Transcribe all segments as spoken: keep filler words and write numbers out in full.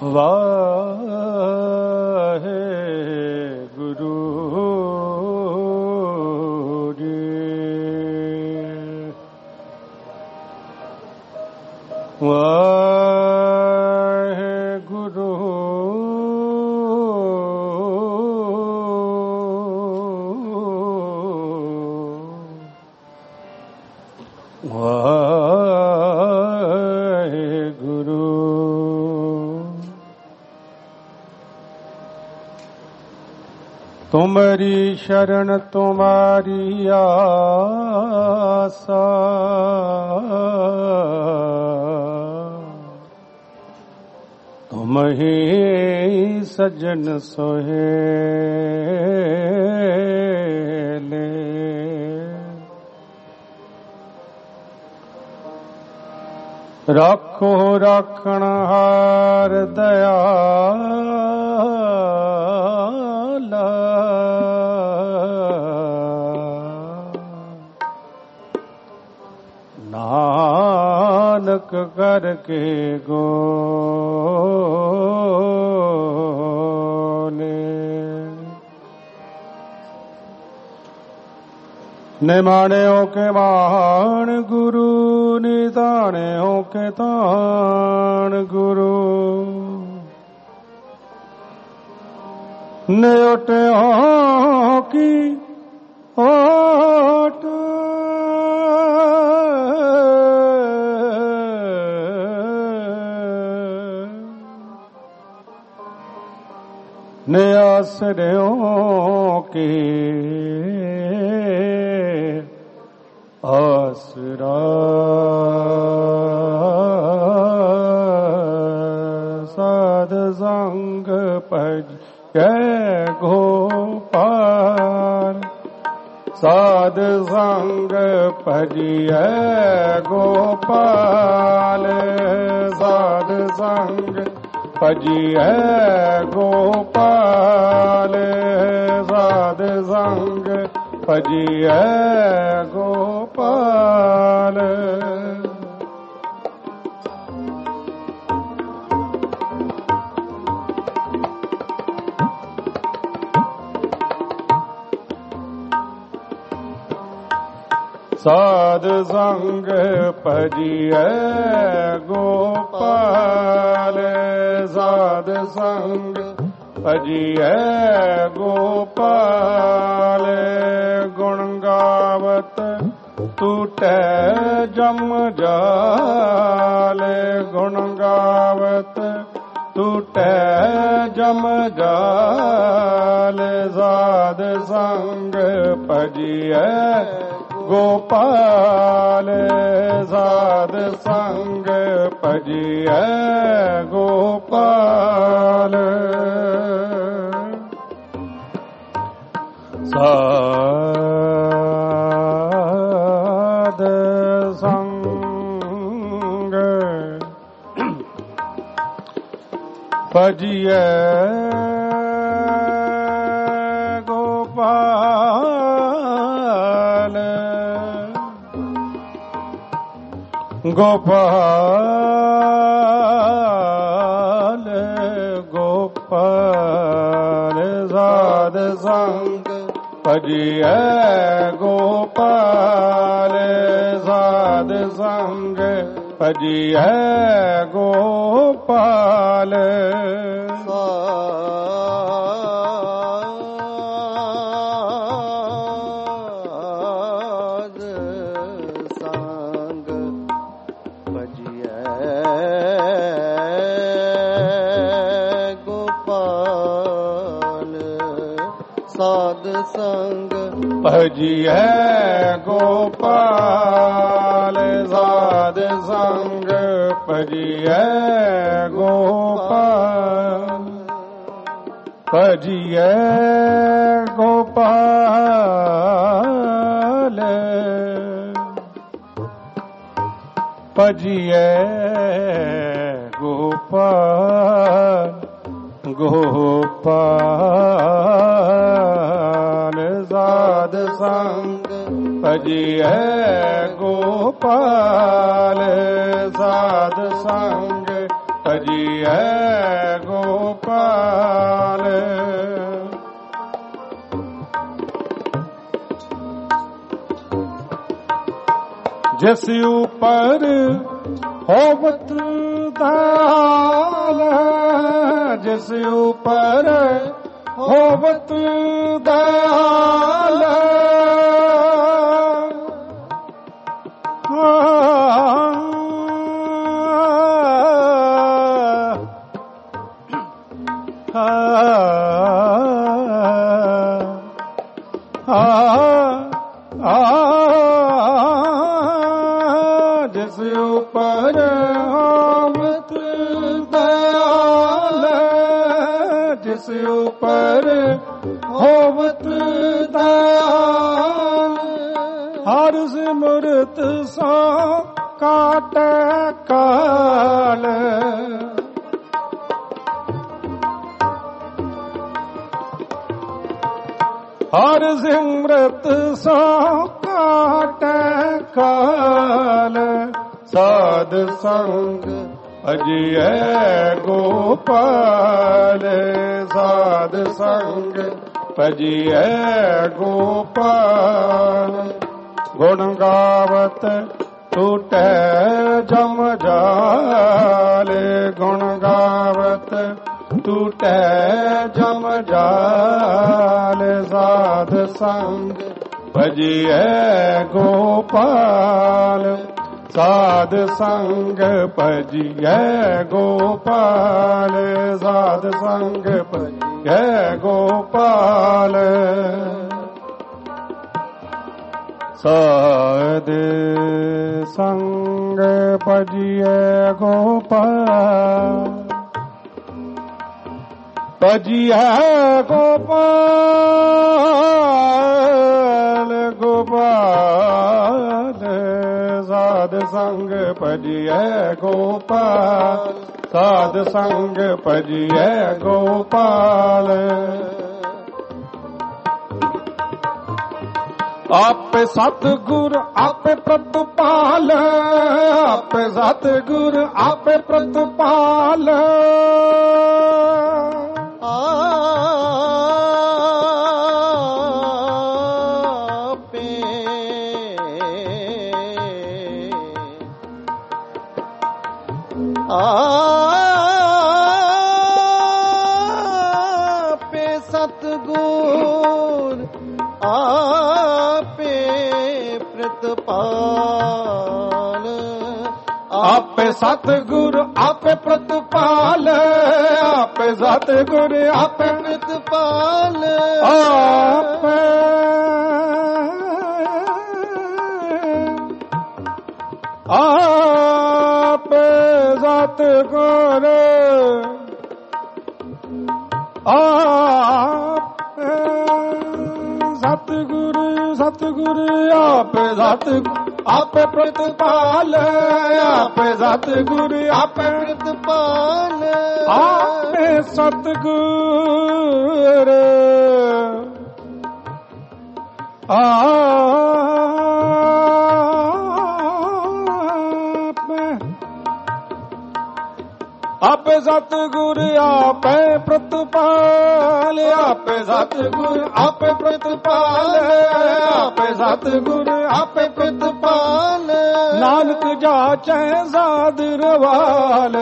ਵਾਹਿਗੁਰੂ ਜੀ। ਵਾਹਿਗੁਰੂ ਵਾਹਿਗੁਰੂ। ਤੁਮਰੀ ਸ਼ਰਨ ਤੁਮਾਰੀ ਆਸਾ, ਤੁਮ ਹੀ ਸਜਣ ਸੋਹੇਲੇ। ਰਾਖੋ ਰਾਖਣ ਹਾਰ ਦਇਆਲਾ, ਨਾਨਕ ਕਰਕੇ ਗੋਨੇ। ਨਿਮਾਣਿਓ ਕੇ ਮਾਣ ਗੁਰੂ, ਨਿਤਾਣਿਓ ਕੇ ਤਾਣ ਗੁਰੂ। ਨਿਉਟਿਓ ਕੀ ਓਟ, ਨਿਆਸਰਿਓ ਕੀ ਆਸਰਾ। ਸਾਧ ਸੰਗ ਭਜੈ ਗੋਪਾਲ, ਸਾਧ ਸੰਗ ਭਜੈ ਗੋਪਾਲ। ਸਾਧ ਸੰਗ ਭਜੈ ਗੋਪਾਲ, ਸਾਧ ਸੰਗ ਭਜੈ ਗੋਪਾਲ। ਸਾਧ ਸੰਗ ਭਜੈ ਗੋਪਾਲ, ਸਾਧ ਸੰਗ ਭਜੈ ਗੋਪਾਲ। ਗੁਣ ਗਾਵਤ ਟੂਟੈ ਜਮ ਜਾਲ, ਗੁਣ ਗਾਵਤ ਟੂਟੈ ਜਮ ਜਾਲ। ਸਾਧ ਸੰਗ ਭਜੈ ਗੋਪਾਲ, ਸਾਧ ਸੰਗ ਭਜੈ ਗੋਪਾਲ। ਸਾਧ ਸੰਗ ਭਜੈ ਗੋਪਾਲ, ਗੋਪਾਲ ਗੋਪਾਲ। ਸਾਧ ਸੰਗ ਭਜੈ ਗੋਪਾਲ, ਸਾਧ ਸੰਗ ਭਜੈ ਗੋਪਾਲ। ਸੰਗ ਭਜਿਐ ਗੋਪਾਲ, ਸਾਧ ਸੰਗ ਭਜਿਐ ਗੋਪਾਲ। ਭਜਿਐ ਗੋਪਾਲ, ਭਜਿਐ ਗੋਪਾਲ ਗੋਪਾਲ। ਸਾਧ ਸੰਗ ਭਜਿਐ ਗੋਪਾਲ, ਸਾਧ ਸੰਗ ਭਜੀਐ ਗੋਪਾਲ। ਜਿਸ ਉਪਰ ਹੋਵਤ ਦਾਲ, ਜਿਸ ਉਪਰ ਹੋਵਤ ਦਾਲ, ਜਿਸ ਉਪਰ ਹੋਵਤ ਦਇਆਲ, ਜਿਸ ਉਪਰ ਹੋਵਤ ਦਇਆਲ, ਹਰ ਸਿਮਰਤ ਸੋ ਕਾਟੈ ਕਾਲ। ਹਰ ਸਿਮਰਤ ਸੋ ਕਾਟੈ ਕਾਲ। ਸਾਧ ਸੰਗ ਭਜੀਐ ਗੋਪਾਲ, ਸਾਧ ਸੰਗ ਭਜੀਐ ਗੋਪਾਲ। ਗੁਣ ਗਾਵਤ ਟੂਟੈ ਜਮ ਜਾਲ, ਗੁਣ ਗਾਵਤ ਟੂਟੈ ਜਮ ਜਾਲ। ਸਾਧ ਸੰਗ ਭਜੀਐ ਗੋਪਾਲ, ਸਾਧ ਸੰਗ ਭਜੀਐ ਗੋਪਾਲ, ਸਾਧ ਸੰਗ ਭਜੀਐ ਗੋਪਾਲ। ਸਾਧ ਸੰਗ ਭਜੀਐ ਗੋਪਾਲ, ਭਜੀਐ ਗੋਪਾਲ ਗੋਪਾਲ। ਸਾਧ ਸੰਗ ਭਜੀਐ ਗੋਪਾਲ, ਸਾਧ ਸੰਗ ਭਜੀਐ ਗੋਪਾਲ। ਆਪੇ ਸਤਿਗੁਰ ਆਪੇ ਪ੍ਰਤਪਾਲ, ਆਪੇ ਸਤਿਗੁਰ ਆਪੇ ਪ੍ਰਤਪਾਲ। ਆਪੇ ਸਤਿਗੁਰ ਆਪੇ ਪ੍ਰਤਪਾਲ, ਆਪੇ ਸਤਿਗੁਰ ਆਪੇ ਪ੍ਰਤਪਾਲ, ਆਪੇ ਸਤਿਗੁਰ ਆਪੇ ਪ੍ਰਤਪਾਲ। ਆਪੇ ਆਪੇ ਸਤਿਗੁਰ ਆਪੇ ਸਤਿਗੁਰ ਸਤਿਗੁਰ ਆਪੇ ਸਤਿਗੁਰ ਆਪੇ ਪ੍ਰਤਪਾਲ, ਆਪੇ ਸਤਿਗੁਰ ਆਪੇ ਪ੍ਰਤਪਾਲ। ਆਪੇ ਸਤਿਗੁਰ ਆਪੇ ਸਤਿਗੁਰ ਆਪੇ ਪ੍ਰਤਪਾਲ, ਆਪੇ ਸਤਿਗੁਰ ਆਪੇ ਪ੍ਰਤਪਾਲ, ਆਪੇ ਸਤਿਗੁਰ ਆਪੇ ਪ੍ਰਤਪਾਲ। ਨਾਨਕ ਜਾਚੈ ਸਾਧ ਰਵਾਲ,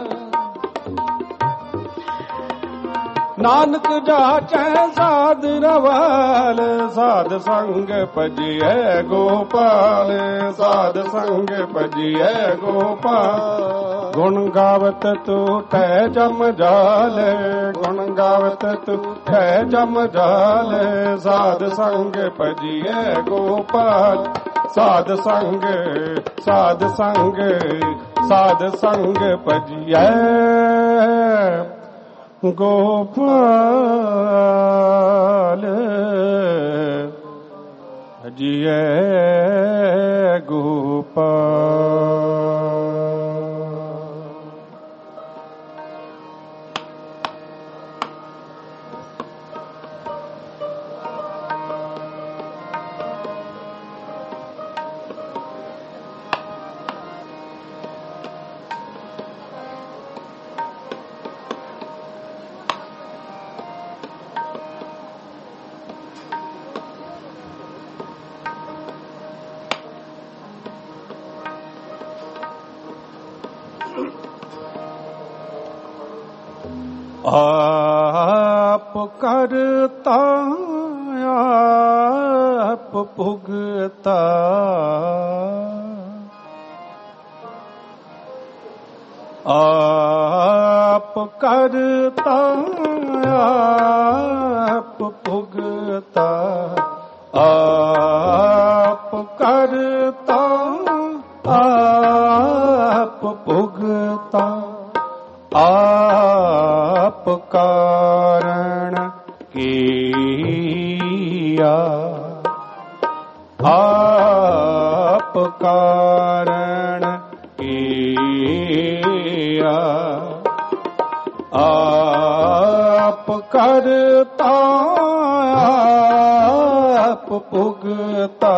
ਨਾਨਕ ਜਾਚੈ ਸਾਧ ਰਵਾਲ। ਸਾਧ ਸੰਗ ਭਜੀਐ ਗੋਪਾਲ, ਸਾਧ ਸੰਗ ਭਜੀਐ ਗੋਪਾਲ। ਗੁਣ ਗਾਵਤ ਟੂਟੈ ਜਮ ਜਾਲ, ਗੁਣ ਗਾਵਤ ਟੂਟੈ ਜਮ ਜਾਲ। ਸਾਧ ਸੰਗ ਭਜੀਐ ਗੋਪਾਲ, ਸਾਧ ਸੰਗ ਸਾਧ ਸੰਗ ਸਾਧ ਸੰਗ ਭਜੀਐ ਗੋਪਾਲ। ਭਜੀਐ ਗੋਪਾਲ। आप करता आप भुगता, आप करता आप भुगता, आप करता आप भुगता, आप कारण किया, आप कारण किया, आप करता आप भुगता,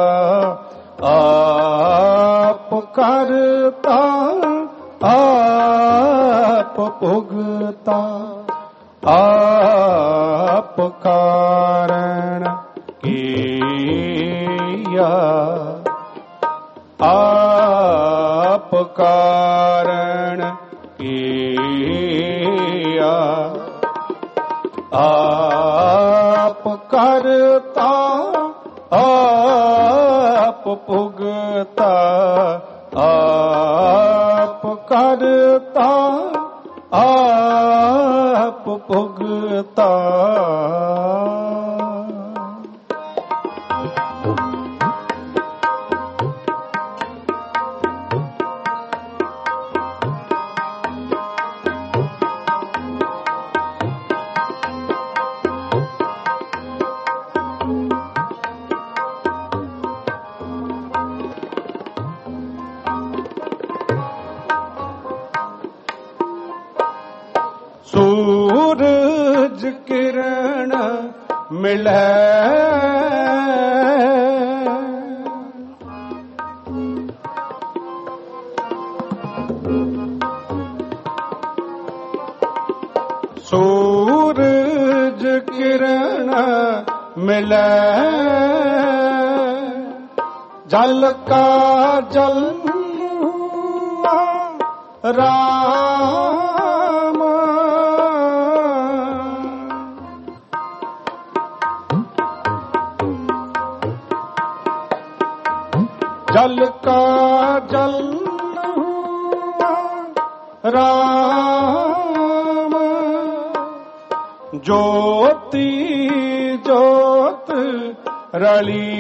आप करता आप भुगता, आप कारण किया, आप कारण किया, आप करता आप भुगता, आप करता आप भुगता। सूरज किरण मिले सूरज किरण मिले, जल का जल हुआ राम, जल का जल हुआ राम, ज्योति ज्योत रली,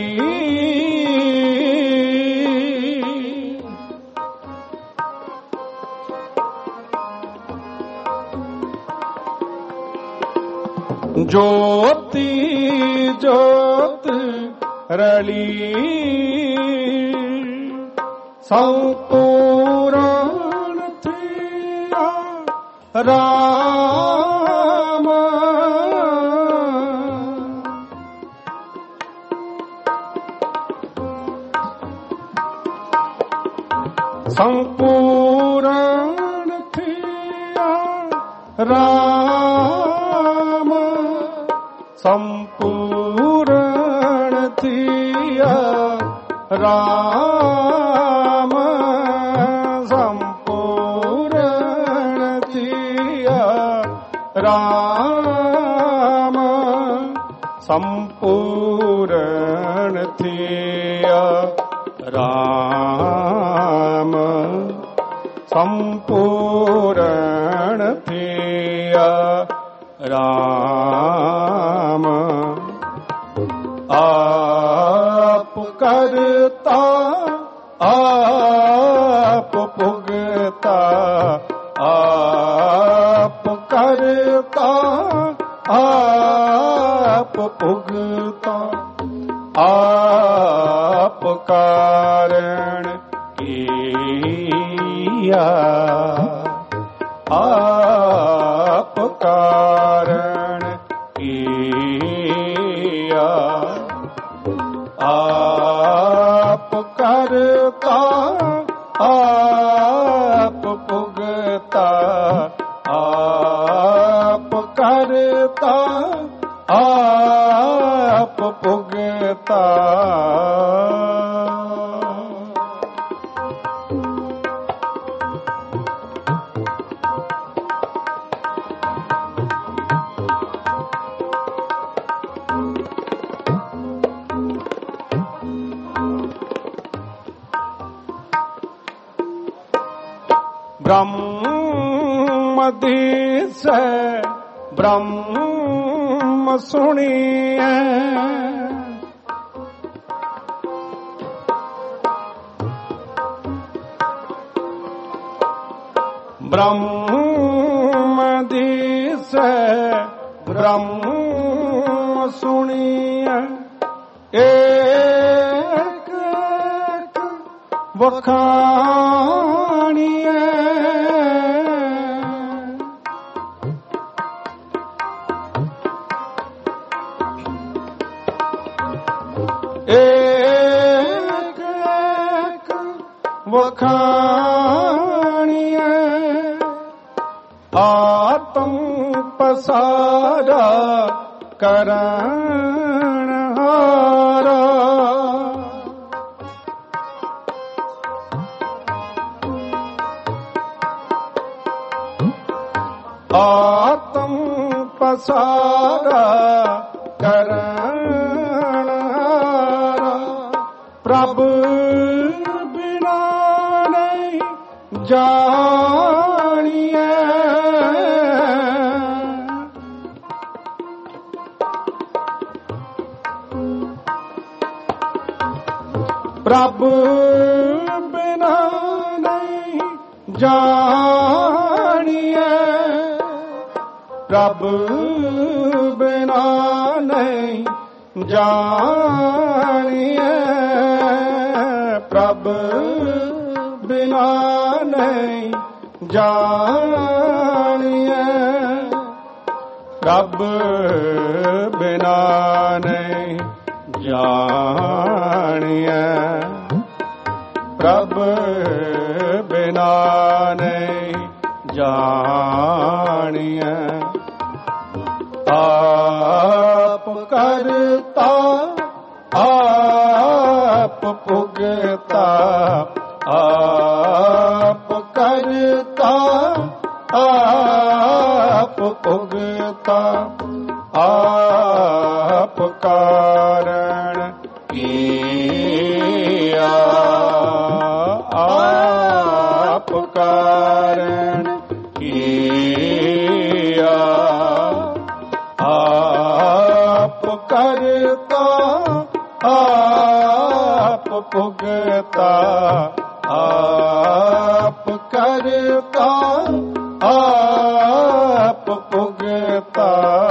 ज्योति ज्योत रली, संपूर्ण थिया राम, संपूर्ण थिया राम, संपूर्ण थिया राम, संपूर्ण थिया राम, संपूर्ण थिया राम, संपूर्ण थिया राम, आप करता आप भुगता, आप करता आप भुगता, आप कारण किया, आप कारण किया, आप करता आप भुगता, आप करता आप भुगता। ਬ੍ਰਹਮ ਦੀਸੈ ਬ੍ਰਹਮ ਸੁਣੀਐ। ਬ੍ਰਹਮ ਦੀਸੈ ਬ੍ਰਹਮ ਸੁਣੀਐ। ਏਕ ਏਕ ਵਖਾਣੀਐ। ਏਕ ਏਕ ਵਖਾਣੀਐ। ਆਤਮ ਪਸਾਰਾ ਕਰਣ ਹਾਰਾ। ਆਤਮ ਪਸਾਰਾ ਕਰਣ ਹਾਰਾ। ਪ੍ਰਭ ਬਿਨਾ ਨਹੀਂ ਜਾਣੀਐ। ਪ੍ਰਭ ਬਿਨਾ ਨਹੀਂ ਜਾਣੀਐ। ਪ੍ਰਭ ਬਿਨਾ ਨਹੀਂ ਜਾਣੀਐ। ਪ੍ਰਭ ਬਿਨਾ ਨਹੀਂ ਜਾਣੀਐ। ਪ੍ਰਭ ਬਿਨਾ ਨਹੀਂ ਜਾਣੀਐ। ਪ੍ਰਭ ਬਿਨਾ ਨਹੀਂ ਜਾਣੀਐ। ਆਪ ਕਰਤਾ ਆਪ ਭੁਗਤਾ। ਆਪ ਕਰਤਾ ਆਪ ਭੁਗਤਾ। ਆਪ ਕਾਰਣ ਕੀਆ। ਆਪ ਕਾਰਣ ਕੀਆ। ਆਪ ਕਰਤਾ ਆਪ ਭੁਗਤਾ। ਆਪ ਕਰਤਾ ਆਪ ਭੁਗਤਾ।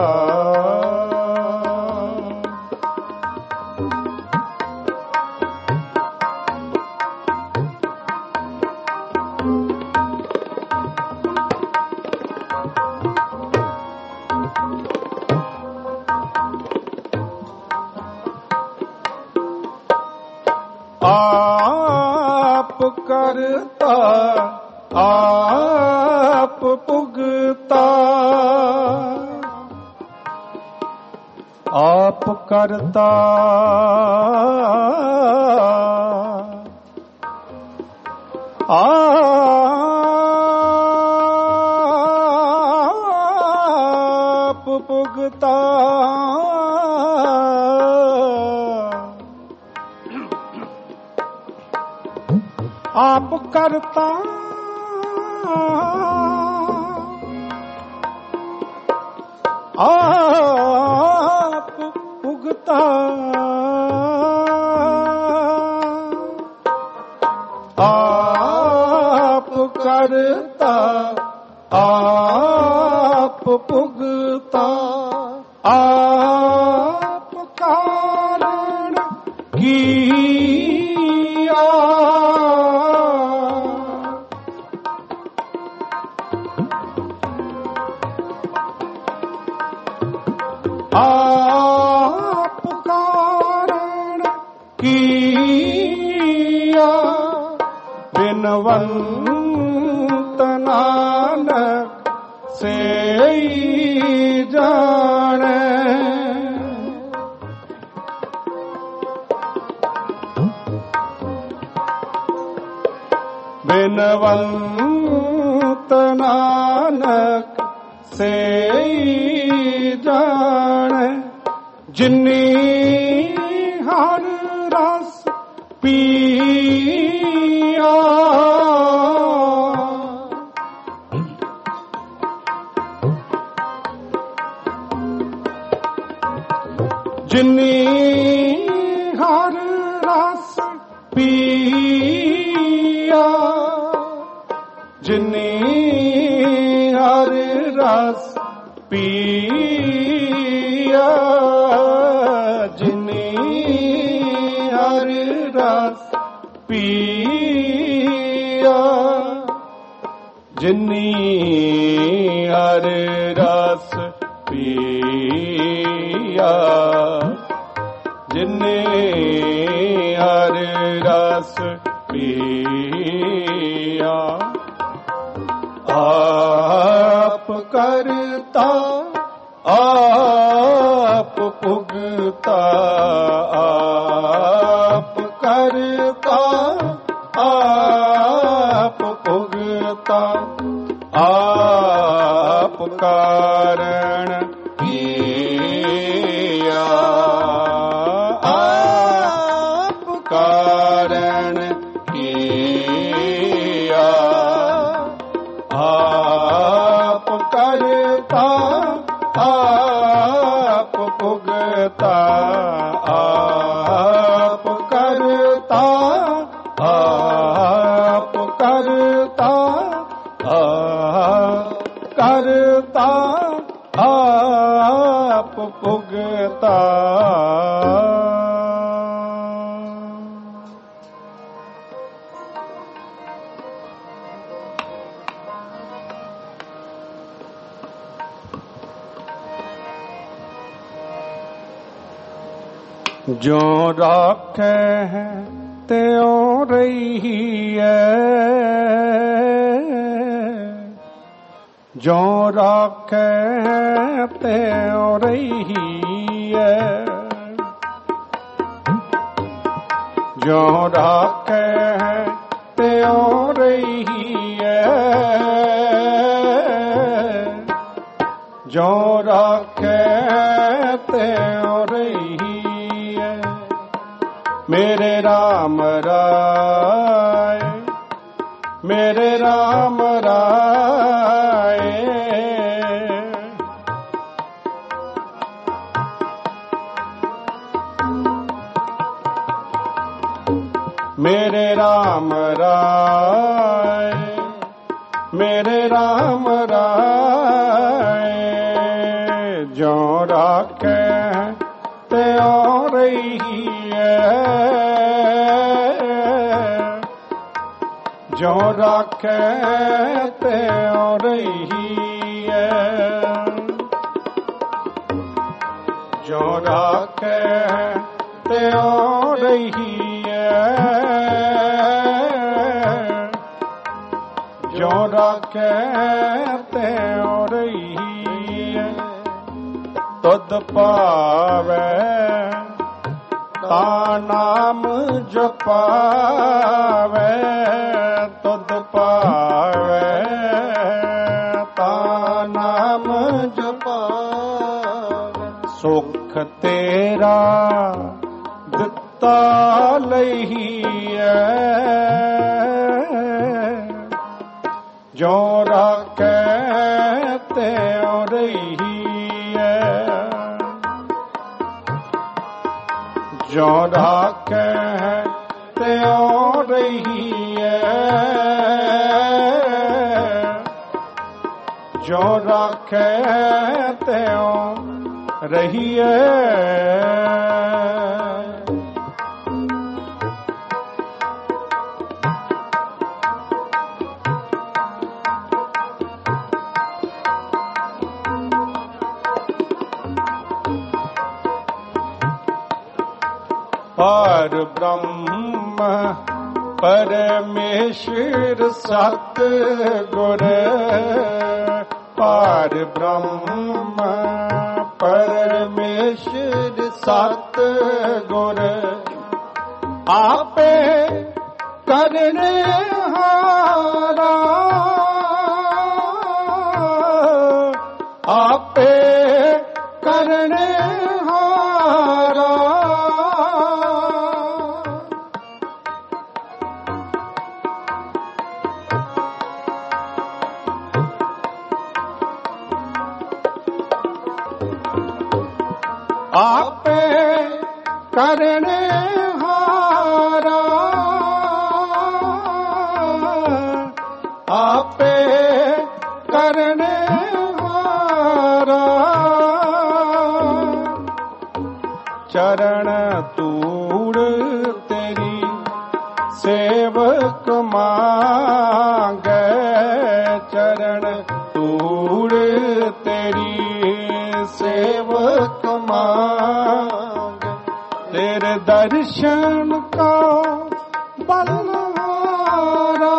ਆਪ ਕਰਤਾ ਆਪ ਭੁਗਤਾ। ਆਪ ਕਰਤਾ ਆਪ ਭੁਗਤਾ। ਆਪ ਕਰਤਾ ਆਪ ਭੁਗਤਾ। ਆਪ ਕਰਤਾ ਆਪ ਭੁਗਤਾ। ਆਪ ਕਾਰਣ ਕੀਆ। ਆਪ ਕਾਰਣ ਕੀਆ। ਬਿਨਵੰਤ ਨਾਨਕ ਸੇਈ ਜਾਣੈ। ਬਿਨਵੰਤ ਨਾਨਕ ਸੇਈ ਜਾਣੈ। ਜਿਨੀ ਹਰ ਰਸ ਪੀਆ। ਪੀਆ ਜਿਨੀ ਹਰ ਰਸ ਪੀਆ ਜਿਨੀ ਹਰ ਰਸ ਪੀਆ ਜਿਨੀ ਹਰ ਰਸ ਪੀਆ ਜਿਨੇ ਹਰ ਰਸ ਪੀਆ ਆਪ ਕਰਤਾ ਆਪ ਭੁਗਤਾ ਆਪ ਕਰਤਾ ਆਪ ਭੁਗਤਾ ਆਪ ਕਾਰਣ ਕੀਆ ਆਪ ਕਾਰਣ ਕੀਆ ਆਪ ਕਰਤਾ ਆਪ ਭੁਗਤਾ ਆਪ ਕਰਤਾ ਆਪ ਕਰਤਾ ਆਪ ਕਰਤਾ ਆਪ ਭੁਗਤਾ ਜੋ ਰਾਖੈ ਤਿਉ ਰਹੀਐ ਜੋ ਰਾਖੈ ਤਿਉ ਰਹੀਐ ਜੋ ਰਾਖੈ ਤਿਉ ਰਹੀਐ ਜੋ ਰਾਖੈ ਤਿਉ ਰਹੀਐ ਮੇਰੇ ਰਾਮ ਰਾਏ ਮੇਰੇ ਰਾਮ ਰਾਏ ਮੇਰੇ ਰਾਮ ਰਾਏ ਮੇਰੇ ਰਾਮ ਰਾਏ ਜੋ ਰਾਖੈ ਤਿਉ ਰਹੀਐ ਜੋ ਰਾਖੈ ਤਿਉ ਰਹੀਐ ਜੋ ਰਾਖੈ ਤਿਉ ਰਹੀਐ ਜੋ ਰਾਖੈ ਤਿਉ ਰਹੀਐ ਤੁਧ ਪਾਵੈ ਤਾ ਨਾਮ ਜਪਾਵੈ ਤੁਧ ਪਾਵੈ ਤਾ ਨਾਮ ਜਪਾਵੈ ਸੁਖ ਤੇਰਾ ਦਿੱਤਾ ਲਈਐ ਜੋ ਰਾਖੈ ਤਿਉ ਰਹੀਐ ਜੋ ਰਾਖੈ ਤਿਉ ਰਹੀਐ ਜੋ ਰਾਖੈ ਤਿਉ ਰਹੀਐ ਪਾਰ ਬ੍ਰਹਮ ਪਰਮੇਸ਼ਰ ਸਤ ਗੁਰ ਪਾਰ ਬ੍ਰਹਮ ਪਰਮੇਸ਼ਰ ਸਤ ਗੁਰ ਆਪੇ ਕਰਨੇ ਹਾਰਾ ਆਪੇ ਕਰਨੇ ਹਾਰਾ ਆਪੇ ਕਰਨੇ ਹਾਰਾ ਮਾਂਗੈ ਚਰਨ ਧੂੜ ਤੇਰੀ ਸੇਵਕ ਮਾਂਗ ਤੇਰੇ ਦਰਸ਼ਨ ਕਾ ਬਲਹਾਰਾ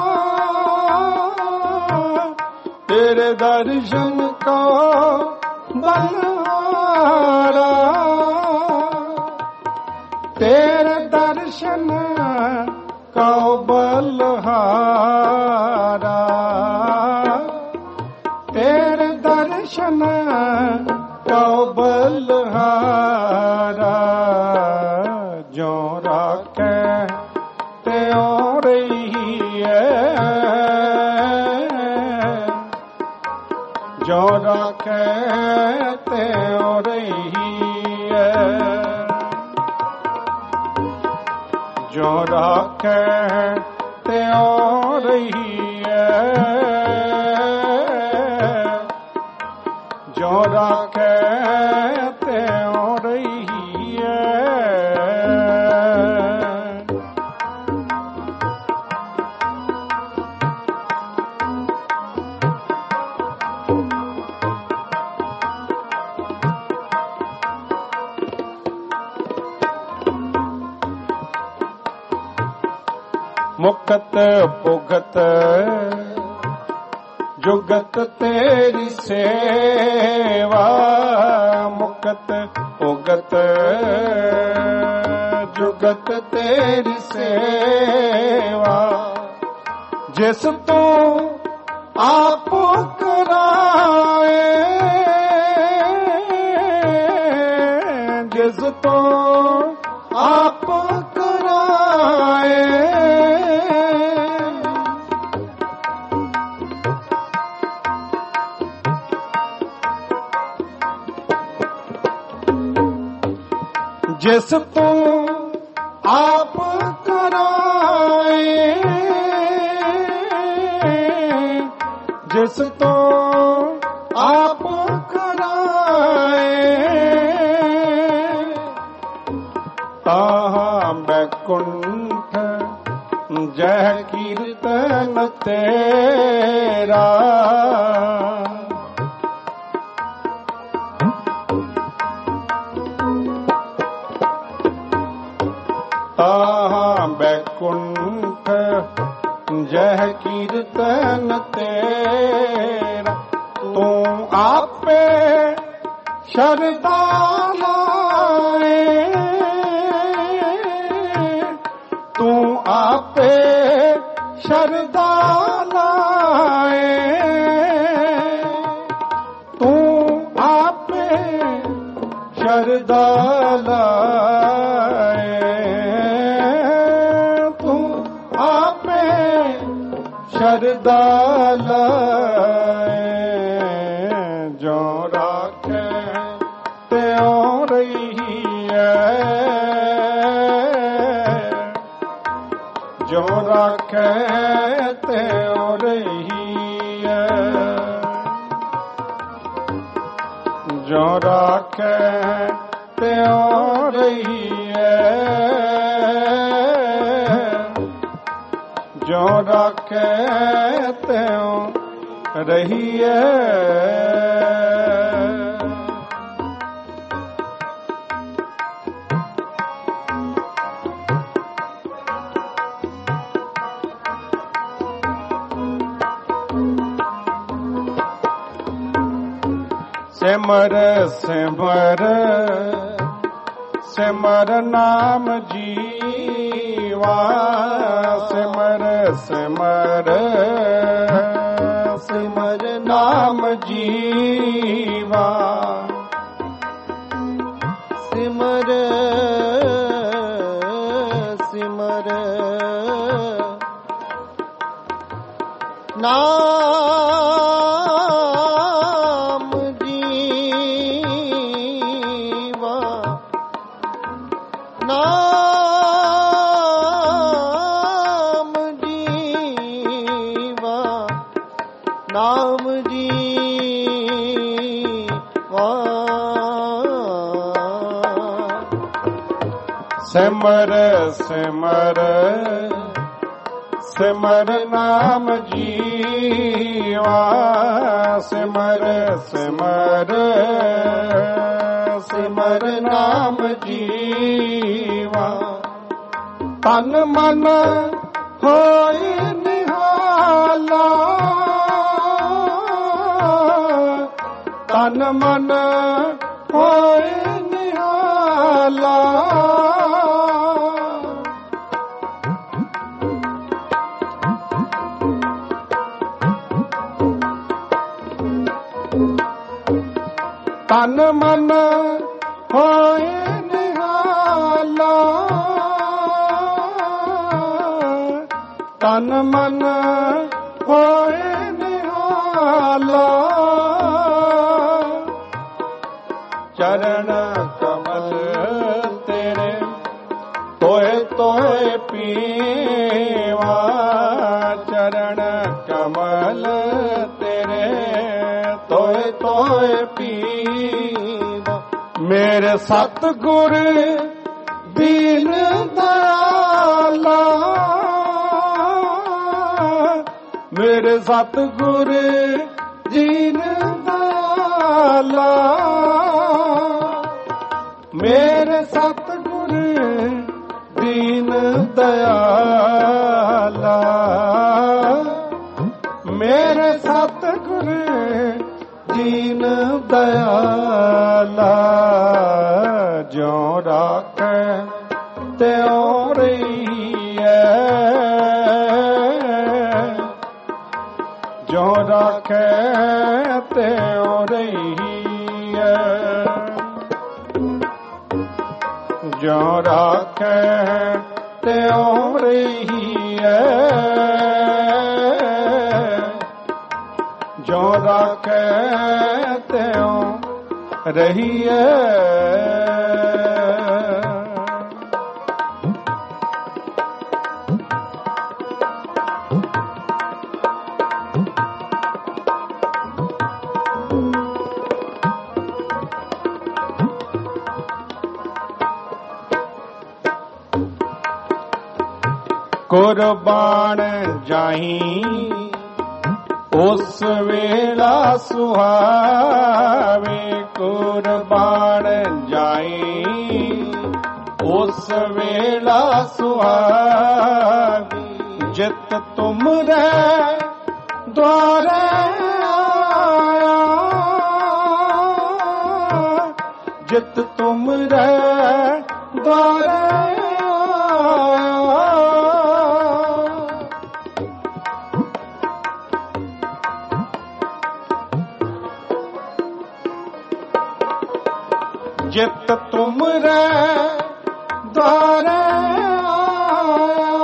ਤੇਰੇ ਦਰਸ਼ਨ ਕਾ ਬਲਹਾਰਾ ਤੇਰੇ ਦਰਸ਼ਨ ਕਾ ਬਲਹਾਰਾ ਤੇਰੇ ਦਰਸ਼ਨ ਕਾ ਬਲਹਾਰਾ ਜੋ ਰਾਖੈ ਤਿਉ ਰਹੀਐ ਜੋ ਰਾਖੈ ਤਿਉ ਰਹੀਐ ਜੋ ਰਾਖੈ ਤਿਉ ਰਹੀਐ ਜੋ ਰਾਖੈ ਤਿਉ ਰਹੀਐ ਮੁਕਤ ਭੁਗਤ ਜੁਗਤ ਤੇਰੀ ਸੇਵਾ ਮੁਕਤ ਭੁਗਤ ਜੁਗਤ ਤੇਰੀ ਸੇਵਾ ਜਿਸ ਤੂੰ ਆਪ ਕਰਾਏ ਜਿਸ ਤੂੰ ਆਪ ਕਰਾਏ ਜਿਸ ਤੂੰ ਆਪ ਕਰਾਏ ਜਿਸ ਤੂੰ ਆਪ ਕਰਾਏ ਤਾਹਾਂ ਬੈਕੁੰਠ ਜਹ ਕੀਰਤਨ ਤੇਰਾ ਤਾਹਾਂ ਬੈਕੁੰਠ ਜਹ ਕੀਰਤਨ ਤੇਰਾ ਤੂੰ ਆਪੇ ਸ਼ਰਧਾ ਲਾਏ ਤੂੰ ਆਪੇ ਸ਼ਰਧਾ ਲਾਏ ਤੂੰ ਆਪੇ ਸ਼ਰਧਾ ਲਾਏ ਤੂੰ ਆਪੇ ਸ਼ਰਧਾ ਲਾਏ ਜੋ ਰਾਖੈ ਤਿਉ ਰਹੀਐ ਜੋ ਰਾਖੈ ਤਿਉ ਰਹੀਐ ਜੋ ਰਾਖੈ ਤਿਉ ਰਹੀਐ ਜੋ ਰਾਖੈ ਤਿਉ ਰਹੀਐ ਸਿਮਰ ਸਿਮਰ ਸਿਮਰ ਨਾਮ ਜੀਵਾ ਸਿਮਰ ਸਿਮਰ ਸਿਮਰ ਨਾਮ ਜੀਵਾ ਸਿਮਰ ਸਿਮਰ ਨਾਮ ਜੀਵਾ ਨਾਮ ਜੀਵਾ ਨਾਮ ਜੀਵਾ ਸਿਮਰ ਸਿਮਰ ਸਿਮਰ ਨਾਮ ਜੀਵਾ, ਸਿਮਰ ਸਿਮਰ ਸਿਮਰ ਨਾਮ ਜੀਵਾ। ਤਨ ਮਨ ਹੋਏ ਨਿਹਾਲਾ, ਤਨ ਮਨ ਹੋਏ ਨਿਹਾਲਾ। ਤਨ ਮਨ ਹੋਏ ਨਿਹਾਲਾ, ਤਨ ਮਨ ਹੋਏ ਨਿਹਾਲਾ। ਚਰਨ ਕਮਲ ਤੇਰੇ ਤੋਏ ਤੋਏ ਪੀਵਾ, ਚਰਨ ਕਮਲ ਤੇਰੇ ਤੋਏ ਤੋਏ ਪੀਵਾ। ਮੇਰੇ ਸਤਿਗੁਰ ਦੀਨ ਦਇਆਲਾ, ਮੇਰੇ ਸਤਿਗੁਰ ਦੀਨ ਦਇਆਲਾ, ਮੇਰੇ ਸਤਿਗੁਰ ਦੀਨ ਦਇਆਲਾ, ਮੇਰੇ ਸਤਿਗੁਰ ਦੀਨ ਦਇਆਲਾ। ਜਿਉ ਰਾਖੈ ਤਿਉ ਰਹੀਐ, ਜਿਉ ਰਾਖੈ ਤਿਉ ਰਹੀਐ, ਜਿਉ ਰਾਖੈ ਤਿਉ ਰਹੀਐ, ਜਿਉ ਰਾਖੈ ਤਿਉ ਰਹੀਐ। ਕੁਰਬਾਨ ਜਾਈ ਉਸ ਵੇਲਾ ਸੁਹਾਵੇ, ਕੁਰਬਾਨ ਜਾਈ ਉਸ ਵੇਲਾ ਸੁਹਾਵੇ। ਜਿਤ ਤੁਮਰੇ ਦੁਆਰੇ ਆਇਆ, ਜਿਤ ਤੁਮਰੇ ਦੁਆਰੇ ਜਿਤ ਤੁਮਰੇ ਦੁਆਰੇ ਆਇਆ,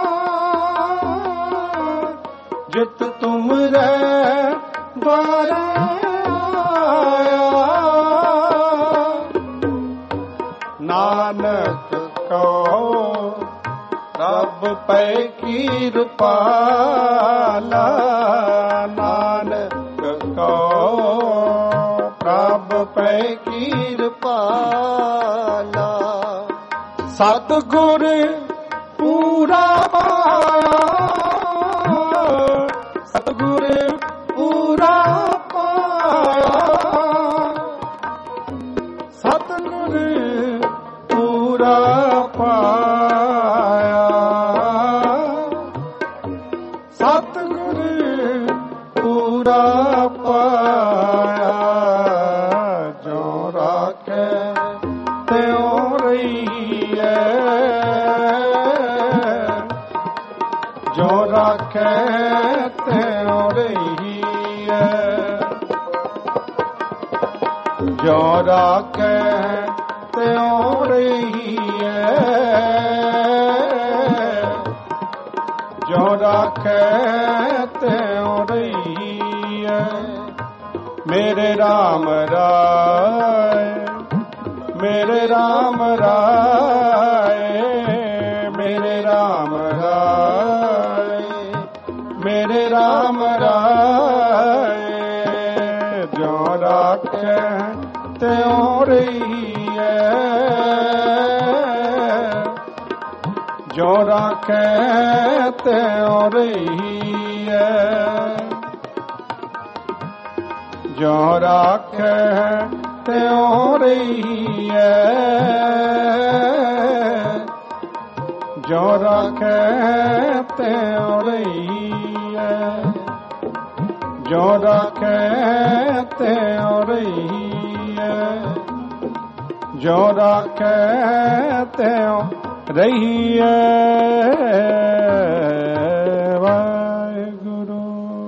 ਜਿਤ ਤੁਮਰੇ ਦੁਆਰੇ ਆਇਆ। ਨਾਨਕ ਕਉ ਰੱਬ ਪੈ ਕਿਰਪਾਲਾ, ਨਾਨਕ ਕਉ ਰੱਬ ਪੈ ਕਿਰਪਾਲਾ। ਸਤਿਗੁਰ ਪੂਰਾ ਪਾਇਆ, ਸਤਿਗੁਰ ਪੂਰਾ ਪਾਇਆ, ਸਤਿਗੁਰ ਪੂਰਾ ਪਾਇਆ, ਸਤਿਗੁਰ ਪੂਰਾ ਪਾਇਆ। ਜੋ ਰਾਖੈ ਤਿਉ ਰਹੀਐ, ਜੋ ਰਾਖੈ ਤਿਉ ਰਹੀਐ, ਜੋ ਰਾਖੈ ਤਿਉ ਰਹੀਐ, ਜੋ ਰਾਖੈ ਤਿਉ ਰਹੀਐ। ਮੇਰੇ ਰਾਮ ਰਾਏ, ਮੇਰੇ ਰਾਮ ਰਾਏ, ਮੇਰੇ ਰਾਮ ਰਾਏ, ਮੇਰੇ ਰਾਮ ਰਾਏ। ਜੋ ਰਾਖੈ ਤਿਉ ਰਹੀਐ, ਜੋ ਰਾਖੈ ਤਿਉ ਰਹੀਐ, ਜੋ ਰਾਖੈ ਤਿਉ ਰਹੀਐ, ਜੋ ਰਾਖੈ ਤਿਉ ਰਹੀਐ, ਜੋ ਰਾਖੈ ਤਿਉ ਰਹੀਐ, ਜੋ ਰਾਖੈ ਤਿਉ ਰਹੀਐ। ਵਾਹਿਗੁਰੂ।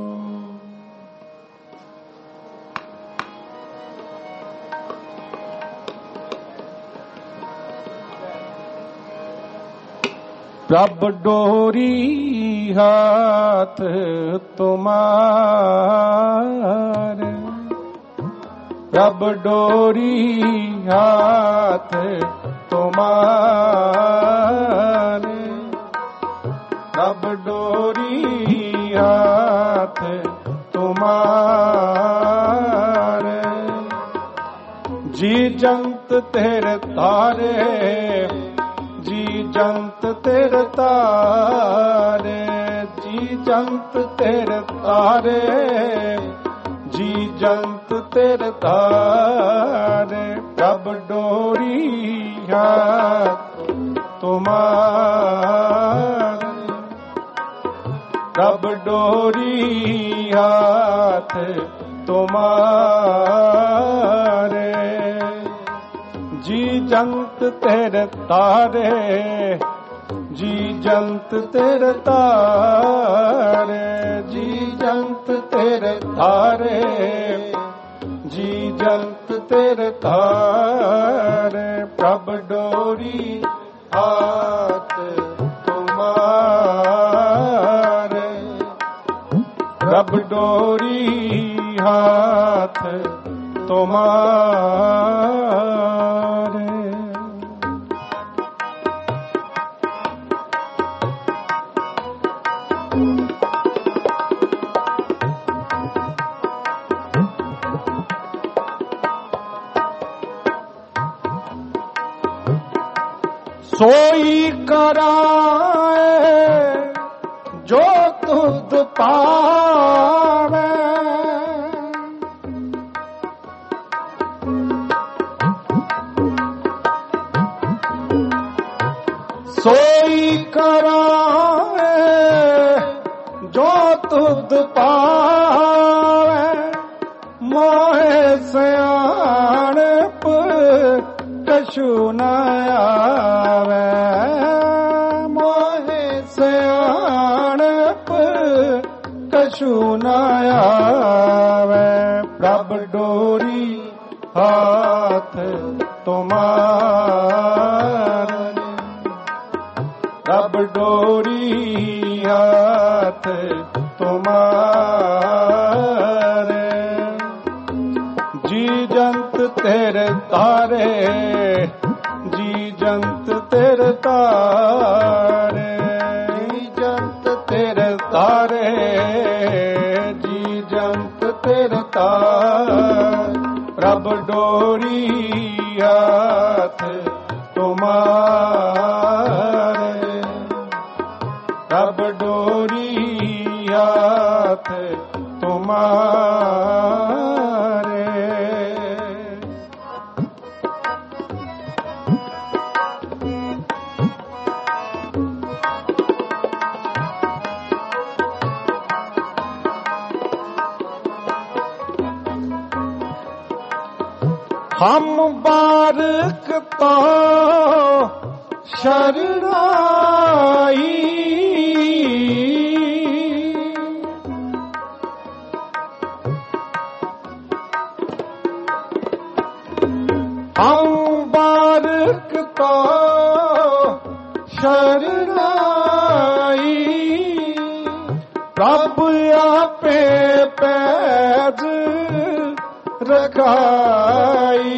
ਪ੍ਰਭ ਡੋਰੀ ਹਾਥ ਤੁਮਾਰੇ, ਪ੍ਰਭ ਡੋਰੀ ਹਾਥ ਤੁਮਾਰੇ, ਪ੍ਰਭ ਡੋਰੀ ਹਾਥ ਤੁਮਾਰੇ, ਜੀ ਜੰਤ ਤੇਰੇ ਤਾਰੇ, ਜੀ ਜੰਤ ਤੇਰੇ ਤਾਰੇ, ਜੀ ਜੰਤ ਤੇਰੇ ਤਾਰੇ, ਜੀ ਜੰਤ ਤੇਰੇ ਤਾਰੇ, ਪ੍ਰਭ ਡੋਰੀ ਹਾਥ ਤੁਮਾਰੇ, ਪ੍ਰਭ ਡੋਰੀ ਹਾਥ ਤੁਮਾਰੇ, ਜੀ ਜੰਤ ਤੇਰੇ ਤਾਰੇ, ਜੀ ਜੰਤ ਤੇਰੇ ਤਾਰੇ, ਜੀ ਜੰਤ ਤੇਰੇ ਤਾਰੇ, ਜੀ ਜੰਤ ਤੇਰੇ ਤਾਰੇ, ਪ੍ਰਭ ਡੋਰੀ ਹਾਥ ਤੁਮਾਰੇ, ਪ੍ਰਭ ਡੋਰੀ ਹਾਥ ਤੁਮਾਰੇ। सोई कराए जो तुध पावे, सोई कराए जो तुध पावे, मोहे सियाणप कछु न आवे, मोहे सियाणप कछु न आवे, प्रभ डोरी हाथ तुमारे, प्रभ डोरी हाथ तुमारे, जी जंत तेरे तारे, जी जंत तेरे तारे, जी जंत तेरे तारे, जी जंत तेरे तारे, प्रभ डोरी हाथ तुमारे, प्रभ डोरी हाथ तुमारे। हम बारक तो शरणाई, हम बारक तो शरणाई, प्रभु आपे पैज रखाई,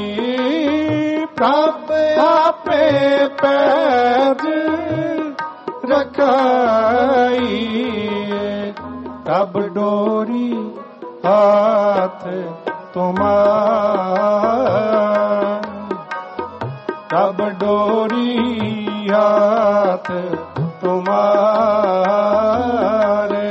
प्रभु आपे पैज रखाई, प्रभ डोरी हाथ तुम्हारा, प्रभ डोरी हाथ हाथ तुम्हारे।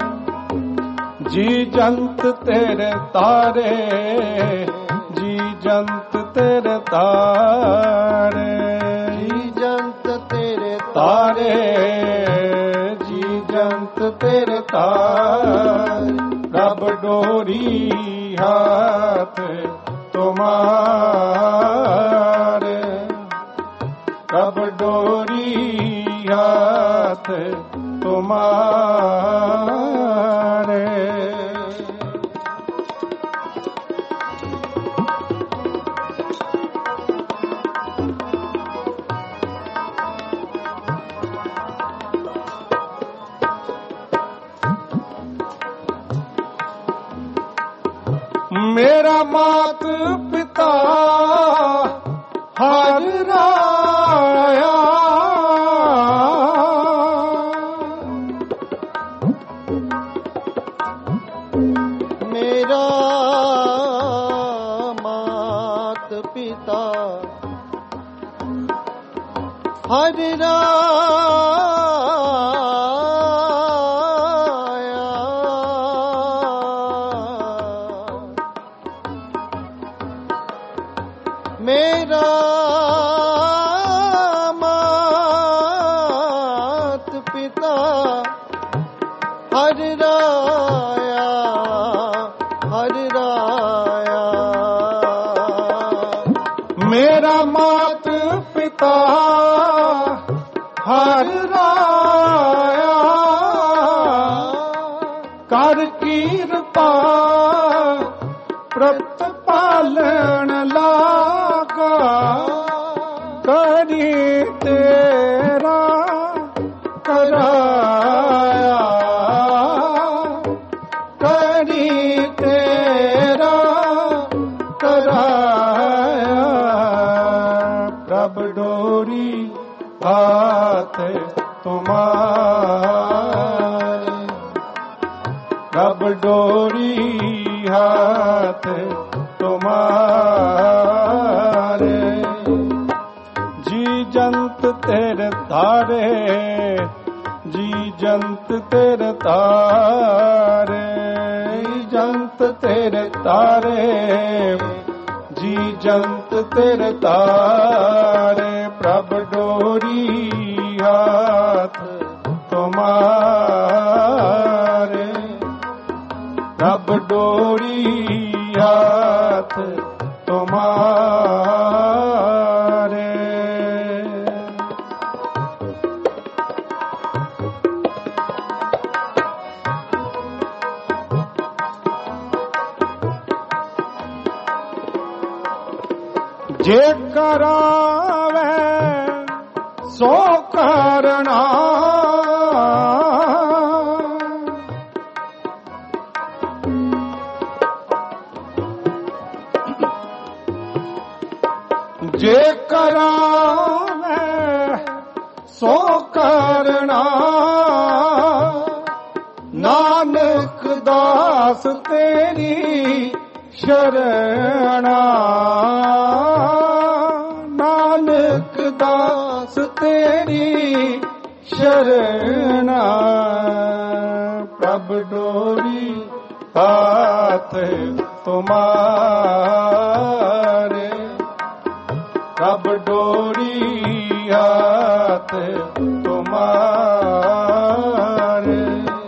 जी जंत तेरे तारे, जी जंत तेरे तारे, जी जंत तेरे तारे, जी जंत तेरे तारे। रब डोरी हाथ तुम्हारे, रब डोरी हाथ तुम्हारे। मेरा मात पिता हर राया, मेरा मात पिता हर राया। मेरा मात पिता हर राया, हर राया। मेरा मात पिता हर राया। कर कीरपा प्रतिपालन लागा, करी तेरा कराया, करी तेरा कराया। प्रभ डोरी हाथ तुम्हारे, प्रभ डोरी हाथ तुम्हारे। जी जंत तेरे तारे, जी जंत तेरे तारे, जी जंत तेरे तारे, जी जंत तेरे तारे। प्रभ डोरी हाथ तुम्हारे, प्रभ डोरी हाथ तुम्हारे। जे करावे सो करना, जे करावे सो करना। नानक दास तेरी शरणा, नानक दास तेरी शरणा। प्रभ डोरी हाथ तुम्हारे, प्रभ डोरी हाथ तुम्हारे।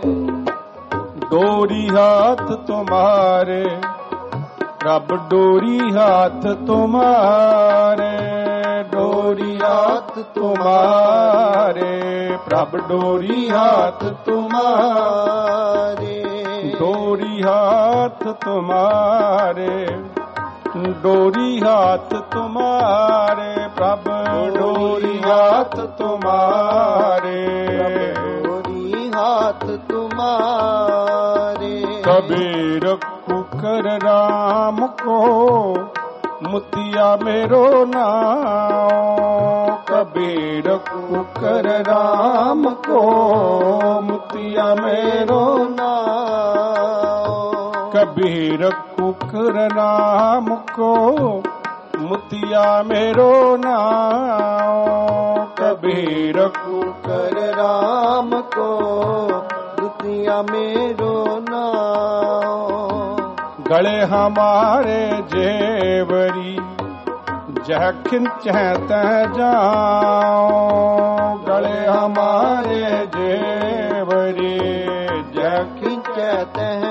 डोरी हाथ तुम्हारे, प्रभ डोरी हाथ तुम्हारे। डोरी हाथ तुम्हारे, प्रभ डोरी हाथ तुम्हारे। डोरी हाथ तुम्हारे, डोरी हाथ तुम्हारे। प्रभ डोरी हाथ तुम्हारे, डोरी हाथ तुम्हारे। कबीर कुकर राम को मुतिया मेरो नाम। कबीर कुकर राम को मुतिया मेरो नाम। कबीर कुकर राम को ਮੁਤੀਆ ਮੇਰੋ ਨਾਉ। ਕਬੀਰ कर राम को दुतिया मेरो नाम। गले हमारे जेवरी जह खिंचै तह जाओ। गले हमारे जेवरी जह खिंचै तह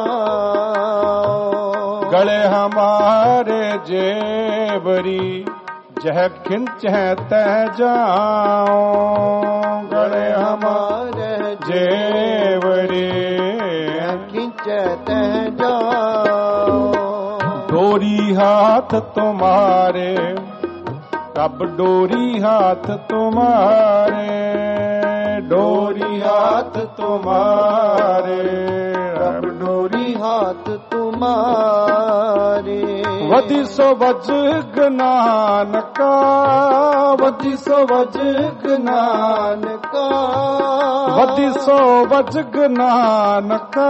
जाओ। गले हमारे जेवरी जह खिंचै तह जाओ। गले हमारे जेवरी खिंचै तह जाओ। डोरी हाथ तुम्हारे कब डोरी हाथ तुम्हारे। डोरी हाथ तुम्हारे कब डोरी हाथ तुम्हारे। वधि सो वजग नानका। वधि सो वजग नानका। वधि सो वजग नानका।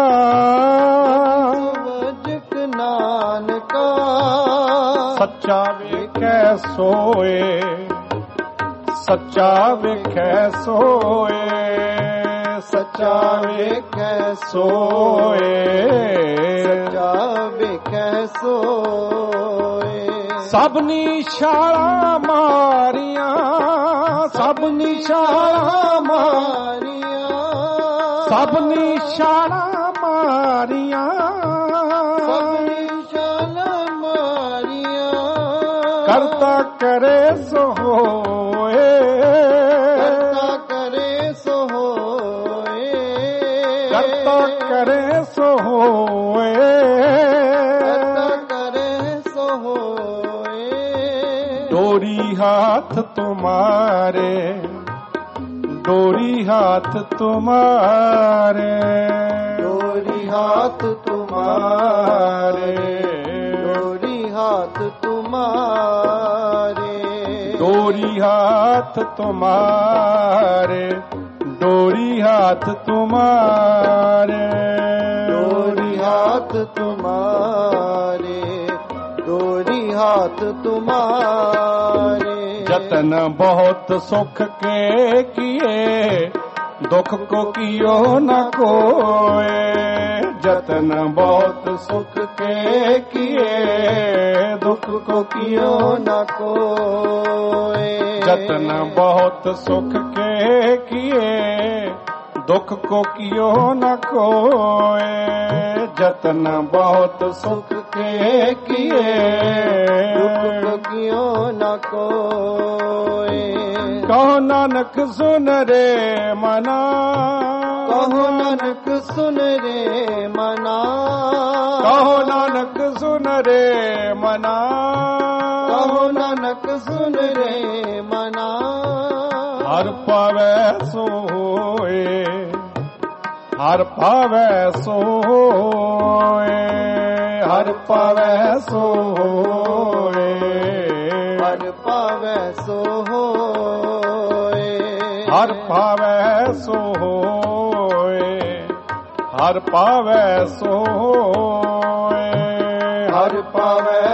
वजग नानका। सच्चा वेखै सोए। सच्चा वेखै सोए। सच्चा वेखै सोए। सच्चा वेखै सोए। सब निशाला मारिया। सब निशाला मारिया। सब निशाला मारिया। सब निशाला मारिया। करता करे सो होए। करता करे सो होए। करता करे सो होए। करता करे सो होए। डोरी हाथ तुम्हारे। डोरी हाथ तुम्हारे। डोरी हाथ तुम्हारे। डोरी हाथ तुम्हारे। डोरी हाथ तुम्हारे। डोरी हाथ तुम्हारे। डोरी हाथ तुम्हारे। डोरी हाथ तुम्हारे। जतन बहुत सुख के किए दुख को कियो न कोय। जतन बहुत सुख के किए दुख को कियो न कोय। जतन बहुत सुख के किए दुख को कियो न कोय। जतन बहुत सुख के किए दुख को कियो न कोय। कहो नानक सुन रे मना। कहो नानक सुन रे मना। कहो नानक सुन रे मना। कहो नानक सुन रे मना। हर पावे सोए। हर पावे सोए। हर पावे सोए। हर पावे सो होए। हर पावे सोए। हर पावे सोए। हर पावे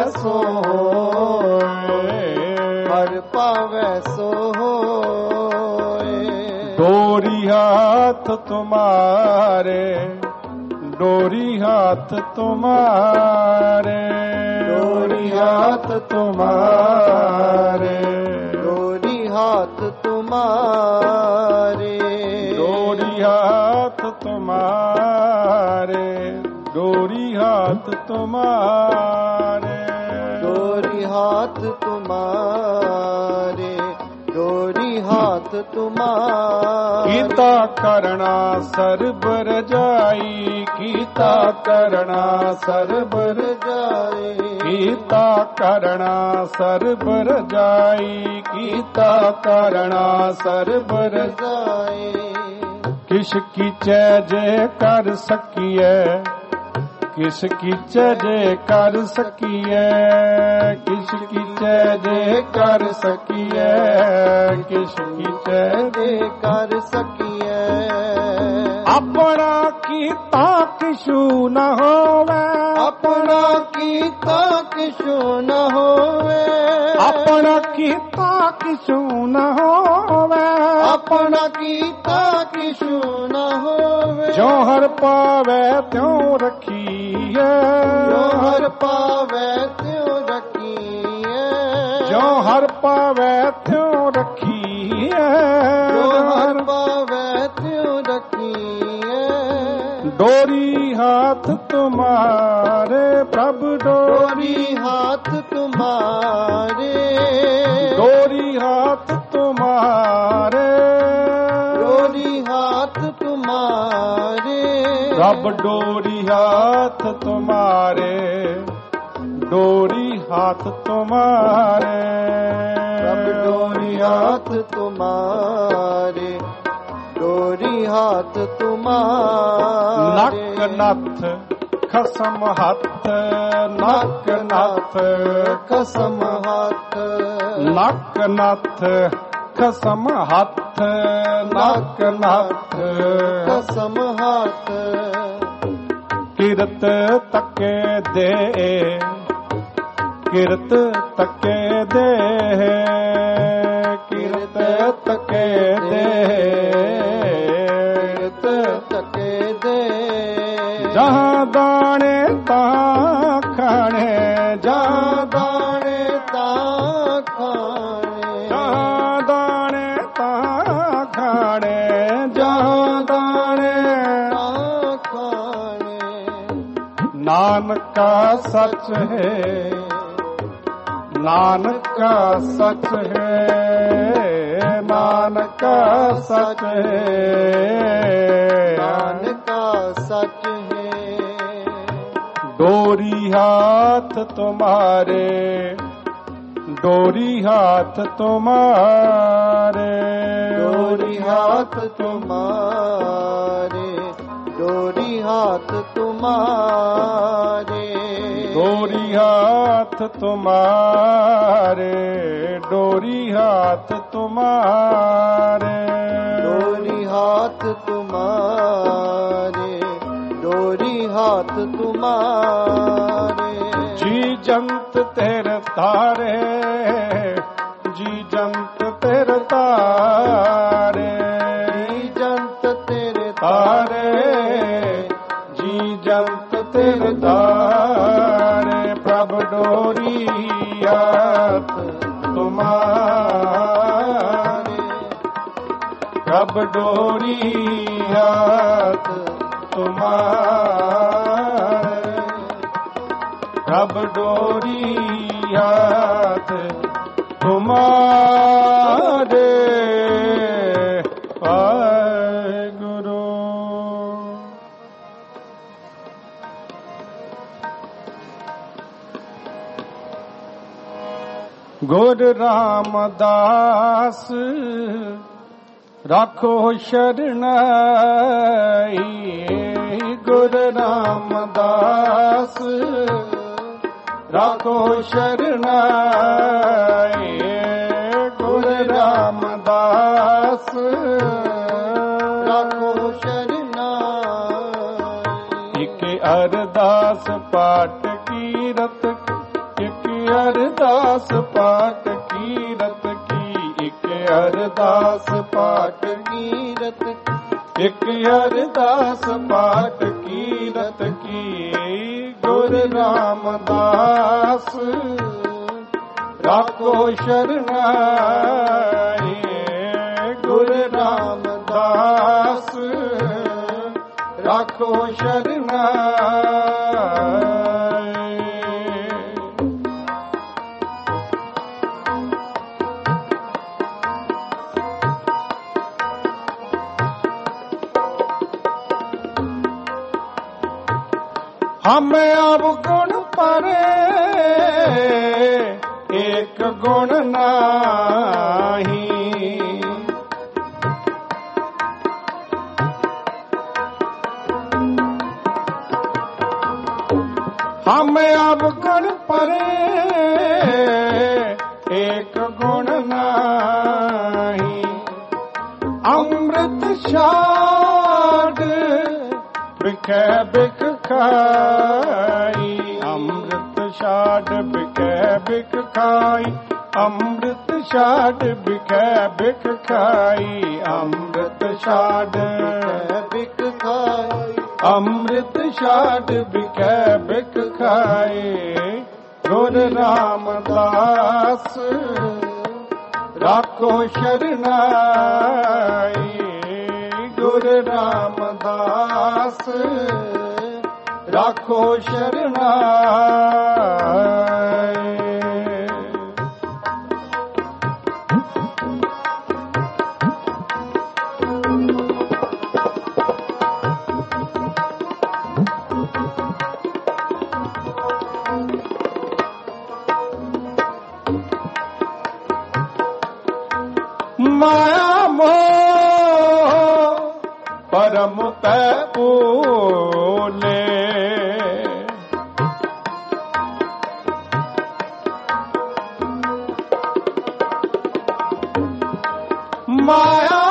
सोए। हर पावे सो होए। डोरी हाथ तुम्हारे। डोरी हाथ तुम्हारे। डोरी हाथ तुम्हारे। डोरी हाथ तुम्हारे। डोरी हाथ तुम्हारे। डोरी हाथ तुम्हारे। डोरी हाथ तुम्हारे। डोरी हाथ तुम्हारे। कीता करना सरबर जाई। कीता करना सरबर जाए। कीता करना सरबर जाई। कीता करना सरबर जाए। किस कीचै जे कर सकिए। किस कीचै जे कर सकिए। किस कीचै जे कर सकिए। किस कीचै जे कर सकिए। ਆਪਣਾ ਕੀਤਾ ਕਿਛੂ ਨ ਹੋਵੇ, ਆਪਣਾ ਕੀਤਾ ਕਿਛੂ ਨ ਹੋਵੇ, ਆਪਣਾ ਕੀਤਾ ਕਿਛੂ ਨ ਹੋਵੇ, ਆਪਣਾ ਕੀਤਾ ਕਿਛੂ ਨ ਹੋਵੇ। ਜੋ ਹਰ ਪਾਵੇ ਤਿਉ ਰੱਖੀਐ, ਜੋ ਹਰ ਪਾਵੇ ਤਿਉ ਰੱਖੀਐ, ਜੋ ਹਰ ਪਾਵੇ ਤਿਉ ਰੱਖੀਐ, ਜੋ ਹਰ ਪਾਵੇ ਤਿਉ ਰੱਖੀਐ। ਡੋਰੀ ਹਾਥ ਤੁਮਾਰੇ ਪ੍ਰਭ ਡੋਰੀ, ਡੋਰੀ ਹਾਥ ਤੁਮਾਰੇ, ਡੋਰੀ ਹਾਥ ਤੁਮਾਰੇ, ਡੋਰੀ ਹਾਥ ਤੁਮਾਰੇ, ਰੱਬ ਡੋਰੀ ਹਾਥ ਤੁਮਾਰੇ, ਡੋਰੀ ਹਾਥ ਤੁਮਾਰੇ, ਰੱਬ ਡੋਰੀ ਹਾਥ ਤੁਮਾਰੇ, ਡੋਰੀ ਹਾਥ ਤੁਮਾਰੇ। ਨੱਕ ਨੱਥ ਖਸਮ ਹੱਥ, ਨੱਕ ਨੱਥ ਕਸਮ ਹੱਥ, ਨੱਕ ਨੱਥ ਖਸਮ ਹੱਥ, ਨੱਕ ਨੱਥ ਕਸਮ ਹੱਥ। ਕਿਰਤ ਤੱਕੇ ਦੇ, ਕਿਰਤ ਤੱਕੇ ਦੇ, ਕਿਰਤ ਤੱਕੇ ਦੇ, ਕਿਰਤ ਤੱਕੇ ਦੇ। ਜਹਾਂ ਦਾਣੇ ਤਾਂ ਖਾਣੇ, ਜਹਾਂ ਦਾਣੇ ਤਾਂ ਖਾਣੇ, ਜਹਾਂ ਦਾਣੇ ਤਾਂ ਖਾਣੇ, ਜਹਾਂ ਦਾਣੇ ਤਾਂ ਖਾਣੇ। ਨਾਨਕਾ ਸੱਚ ਹੈ, ਨਾਨਕਾ ਸੱਚ ਹੈ, ਨਾਨਕਾ ਸੱਚ ਹੈ, ਨਾਨਕਾ ਸੱਚ ਹੈ। ਡੋਰੀ ਹਾਥ ਤੁਮਾਰੇ, ਡੋਰੀ ਹਾਥ ਤੁਮਾਰੇ, ਡੋਰੀ ਹਾਥ ਤੁਮਾਰੇ, ਡੋਰੀ ਹਾਥ ਤੁਮਾਰੇ, ਡੋਰੀ ਹਾਥ ਤੁਮਾਰੇ, ਡੋਰੀ ਹਾਥ ਤੁਮਾਰੇ, ਡੋਰੀ ਹਾਥ ਤੁਮਾਰੇ, ਡੋਰੀ ਹਾਥ ਤੁਮਾਰੇ। ਜੀ ਜੰਤ ਤੇਰੇ ਤਾਰੇ, ਜੀ ਜੰਤ ਤੇਰੇ ਤਾਰੇ, ਜੀ ਜੰਤ ਤੇਰੇ ਤਾਰੇ, ਜੀ ਜੰਤ ਤੇਰੇ ਤਾਰੇ। ਪ੍ਰਭ ਡੋਰੀ ਹਾਥ ਤੁਮਾਰੇ, ਪ੍ਰਭ ਡੋਰੀ ਹਾਥ ਤੁਮਾਰੇ, ਪ੍ਰਭ ਡੋਰੀ ਹਾਥ ਤੁਮਾਰੇ। ਵਾਹਿਗੁਰੂ। ਗੁਰ ਰਾਮਦਾਸ ਰਾਖੋ ਸ਼ਰਣਾਈ, ਗੁਰ ਰਾਮਦਾਸ ਰਾਖੋ ਸ਼ਰਣਾਈ, ਗੁਰ ਰਾਮਦਾਸ ਰਾਖੋ ਸ਼ਰਨਾਈ। ਇੱਕ ਅਰਦਾਸ ਪਾਠ ਕੀਰਤ, ਇੱਕ ਅਰਦਾਸ ਪਾਠ ਕੀਰਤ ਕੀ, ਇੱਕ ਅਰਦਾਸ ਪਾਠ ਕੀਰਤ, ਇੱਕ ਅਰਦਾਸ ਪਾਠ ਕੀਰਤ ਕੀ। ਗੁਰ ਰਾਮਦਾਸ ਰਾਖੋ ਸ਼ਰਨਾਈ, ਗੁਰ ਰਾਮਦਾਸ ਰਾਖੋ ਸ਼ਰਨਾਈ। हम अब गुण परे एक गुण नाही, हम अब गुण परे एक गुण नाही। अमृत शाह ਛਾੜ ਬਿਖੈ ਬਿਖ ਖਾਈ ਅੰਮ੍ਰਿਤ ਛਾੜ ਬਿਖੈ ਬਿਖ ਖਾਈ ਅੰਮ੍ਰਿਤ ਛਾੜ ਬਿਖੈ ਬਿਖ ਖਾਈ ਅੰਮ੍ਰਿਤ ਛਾੜ ਬਿਖ ਖਾਈ ਅੰਮ੍ਰਿਤ ਛਾੜ ਬਿਖੈ ਬਿਖ ਖਾਏ ਗੁਰ ਰਾਮਦਾਸ ਰਾਖੋ ਸ਼ਰਨਾਈ ਗੁਰ ਰਾਮਦਾਸ ਰਾਖੋ ਸ਼ਰਨਾਈ ਮਾਇਆ ਮੋਹ ਪਰਮ ਪੈ ਭੂਲੇ ਮਾਇਆ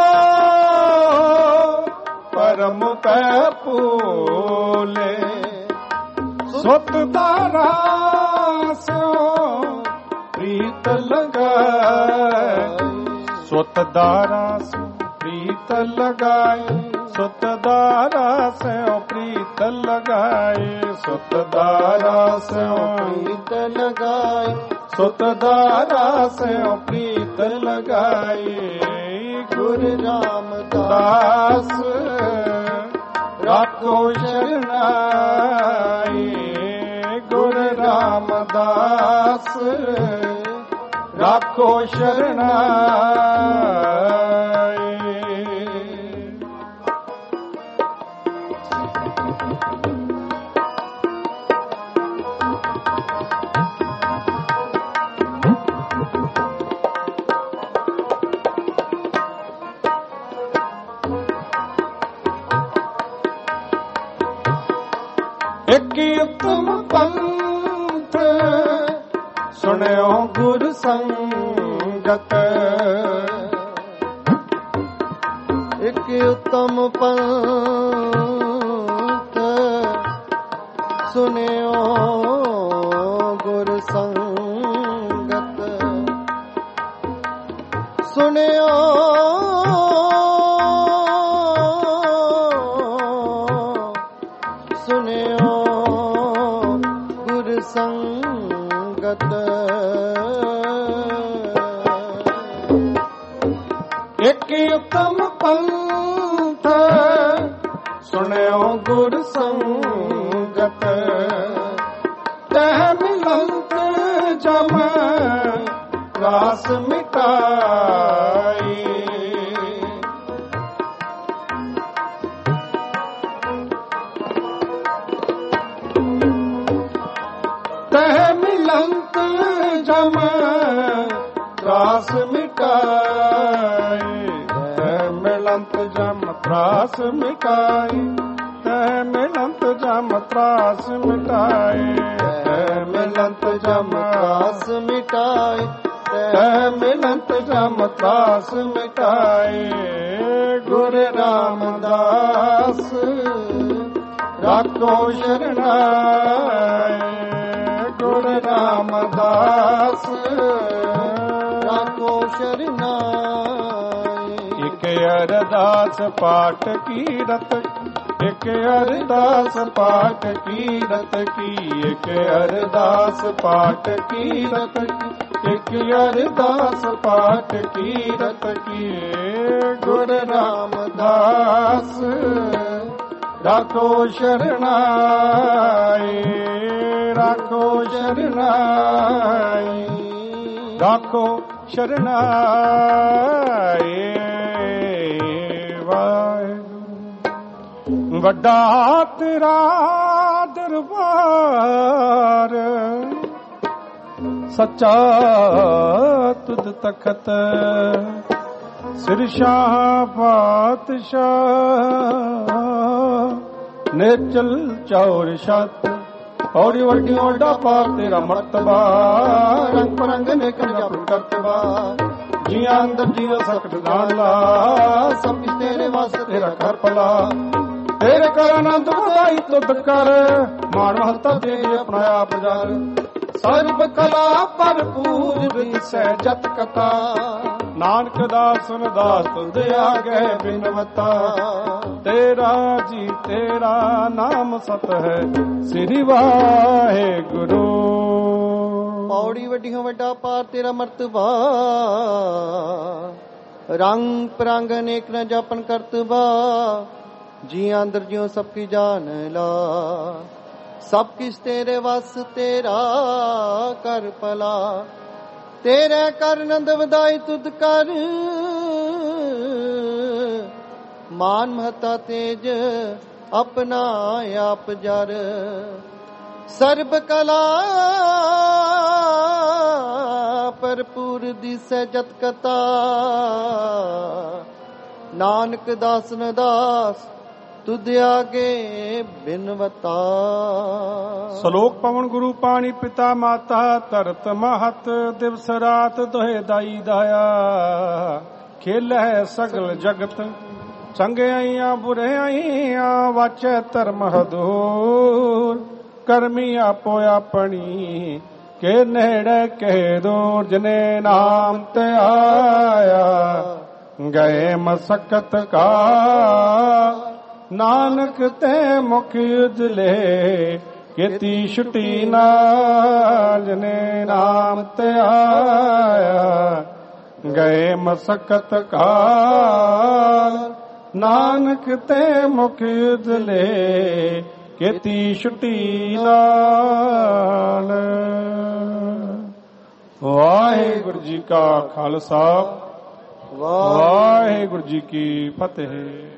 ਮੋਹ ਪਰਮ ਪੈ ਭੂਲੇ ਸੁਤ ਦਾ ਰਾਸਿਓ ਪ੍ਰੀਤ ਲਗਾਏ ਸੁਤ ਦਾਰਾ ਸਿਉ ਪ੍ਰੀਤ ਲਗਾਏ ਸੁਤ ਦਾਰਾ ਸਿਉ ਪ੍ਰੀਤ ਲਗਾਏ ਸੁਤ ਦਾਰਾ ਸਿਉ ਪ੍ਰੀਤ ਲਗਾਏ ਸੁਤ ਦਾਰਾ ਸਿਉ ਪ੍ਰੀਤ ਲਗਾਏ ਗੁਰ ਰਾਮਦਾਸ ਰਾਖੋ ਸ਼ਰਨਾਈ ਗੁਰ ਰਾਮਦਾਸ ਰਾਖੋ ਸ਼ਰਨਾਈ ਇੱਕ ਉਤਮ ਪੰਥ ਸੁਣਿਓ ਗੁਰ ਸੰਗਤ ਇੱਕ ਉਤਮ ਪੰਥ ਸੁਨਿਓ ਗੁਰ ਸੰਗਤ ਸੁਨਿਓ ਸੁਨਿਓ ਗੁਰ ਸੰਗਤ ਇੱਕ ਉਤਮ ਪੰਥ ਸੁਣਿਓ ਗੁਰ ਸੰਗਤ ਤਹਿ ਮਿਲੰਤ ਜਮ ਰਾਸ ਮਿਟਾਈ ਤਹਿ ਮਿਲੰਤ ਜਮ ਰਾਸ ਮਿਟਾਈ ਤਹਿ ਮਿਲੰਤ ਜਮ ਤਰਾਸ ਮਿਟਾਈ ਤਹਿ ਮਿਲੰਤ ਜਮ ਤਰਾਸ ਮਿਟਾਈ ਤਹਿ ਮਿਲੰਤ ਜਮ ਰਾਸ ਮਿਟਾਏ ਤਹਿ ਮਿਲੰਤ ਜਮ ਤਰਾਸ ਮਿਟਾਈ ਗੁਰ ਰਾਮਦਾਸ ਰਾਖੋ ਸ਼ਰਨਾਈ ਗੁਰ ਰਾਮਦਾਸ ਰਾਖੋ ਸ਼ਰਨਾਈ ਇਕ ਅਰਦਾਸ ਪਾਠ ਕੀਰਤ ਇਕ ਅਰਦਾਸ ਪਾਠ ਕੀਰਤ ਕੀ ਇਕ ਅਰਦਾਸ ਪਾਠ ਕੀਰਤ ਇਕ ਅਰਦਾਸ ਪਾਠ ਕੀਰਤ ਕੀ ਗੁਰ ਰਾਮਦਾਸ ਰਾਖੋ ਸ਼ਰਨਾਈ ਰਾਖੋ ਸ਼ਰਨਾਈ ਰਾਖੋ ਸ਼ਰਨਾਈ ਵਾਹਿਗੁਰੂ ਵੱਡਾ ਤੇਰਾ ਦਰਬਾਰ ਸੱਚਾ ਤੁਧ ਤਖਤ ਸਿਰ ਸ਼ਾਹ ਪਾਤਸ਼ਾਹ ਨੇਚਲ ਚੌਰ ਛਤ ਔੜੀ ਵੱਡੀ ਓਡਾ ਪਾਰ ਤੇਰਾ ਮਰਤਬਾ ਰੰਗ ਪਰੰਗ ਨੇ ਕੰਜਾ ਕਰਤਬਾ ਜੀਆਂ ਅੰਦਰ ਜੀਵ ਸਕਤ ਦਾਨ ਲਾ ਸਭ ਕਿਸ ਤੇਰੇ ਵਾਸ ਦਾਸ ਤੇਰਾ ਕਰ ਭਲਾ। ਤੇਰੇ ਕਰ ਆਨੰਦ ਵਧਾਈ ਤੁਧ ਕਰ, ਮਾਣ ਮਹੱਤਾ ਤੇਰੇ ਆਪਣਾ ਆਪ ਜਰ। ਸਰਬ ਕਲਾ ਭਰਪੂਰ ਦਿਸੈ ਜਤ ਕਥਾ, ਨਾਨਕ ਦਾਸ ਦਾਸ ਤੁਧ ਆਗੇ ਬਿਨਵਤਾ। ਤੇਰਾ ਜੀ ਤੇਰਾ ਨਾਮ ਸਤ ਹੈ, ਸ੍ਰੀ ਵਾਹਿਗੁਰੂ। ਪੌੜੀ ਵੱਡੀਆਂ ਵੱਡਾ ਪਾਰ ਤੇਰਾ ਮਰਤਬਾ, ਰੰਗ ਪ੍ਰੰਗ ਅਨੇਕ ਨ ਜਾਪਨ ਕਰਤਬਾ। ਜੀ ਅੰਦਰ ਜਿਉ ਸਭ ਕੀ ਜਾਨ ਲਾ, ਸਭ ਕਿਸ ਤੇਰੇ ਵਸ ਤੇਰਾ ਕਰ ਭਲਾ। ਤੇਰੇ ਕਰ ਨੰਦ ਵਧਾਈ ਤੁਧ ਕਰ, ਮਾਨ ਮਹਤਾ ਤੇਜ ਆਪਣਾ ਆਪ ਜਰ। ਸਰਬ ਕਲਾ ਭਰਪੂਰ ਦਿਸੈ ਜਤ ਕਥਾ, ਨਾਨਕ ਦਾਸ ਨ ਦਾਸ ਤੁਧ ਆਗੇ ਬਿਨਵਤਾ। ਸ਼ਲੋਕ ਪਵਨ ਗੁਰੂ ਪਾਣੀ ਪਿਤਾ ਮਾਤਾ, ਧਰਤ ਮਹਤ ਦਿਵਸ ਰਾਤ ਦੋਹੇ ਦਾਈ ਦਾਇਆ। ਖੇਲੈ ਸਗਲ ਜਗਤ ਚੰਗਿਆਈਆਂ ਬੁਰਿਆਈਆਂ, ਵਾਚੈ ਧਰਮ ਹਦੂਰ। ਕਰਮੀ ਆਪੋ ਆਪਣੀ ਕੇ ਨੇੜੇ ਕੇ ਦੂਰ, ਜਨੇ ਨਾਮ ਤੇ ਆਇਆ ਗਏ ਮਸਕਤ ਕਾ। ਨਾਨਕ ਤੇ ਮੁਖ ਉਜਲੇ ਕੀਤੀ ਛੁਟੀ ਨਾਲ, ਜਨੇ ਨਾਮ ਤੇ ਆਇਆ ਗਏ ਮਸਕਤ ਕਾ। ਨਾਨਕ ਤੇ ਮੁਖ ਉਜਲੇ ਕੀਤੀ ਛੁਟੀ ਨਾਲ। ਵਾਹਿਗੁਰੂ ਜੀ ਕਾ ਖਾਲਸਾ, ਵਾਹਿਗੁਰੂ ਜੀ ਕੀ ਫਤਿਹ।